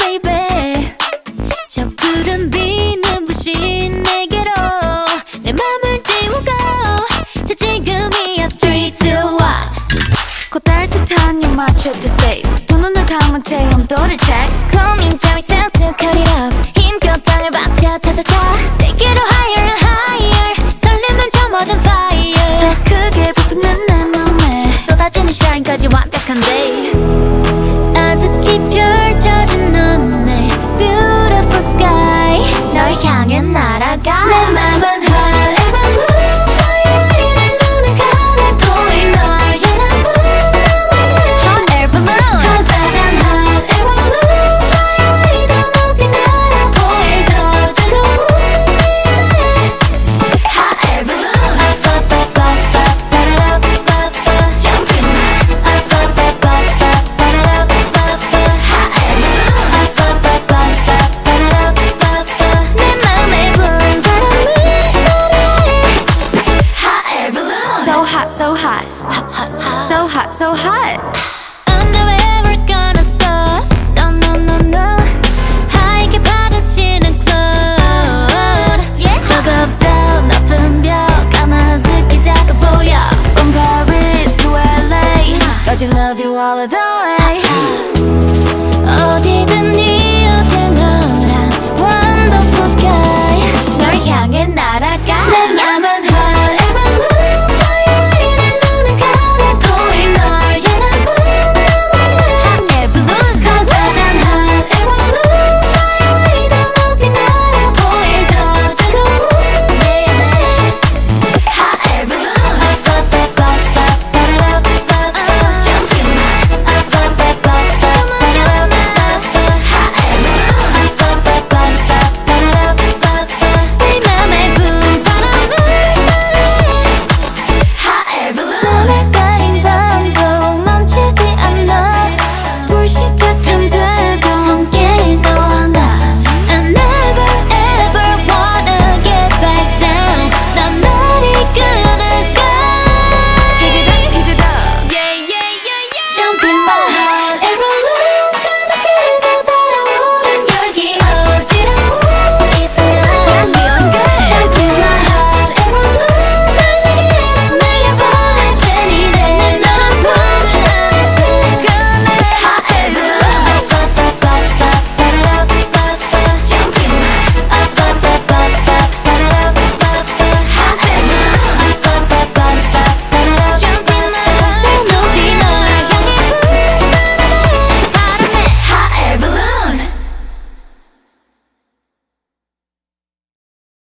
baby. 저 푸른 빛 눈부신 내게로 내 맘을 띄우고 자 지금이야 3, 2, 1. 곧 따뜻한 you're my trip to space. 두 눈을 감은 채 온도를 check. 고민 따위 self to cut it up. 힘껏 땅을 받쳐 타타타. Take it higher and higher. 설레는 저 모든 fire. 더 크게 부푸는 내 맘에 쏟아지는 shine까지 완벽한데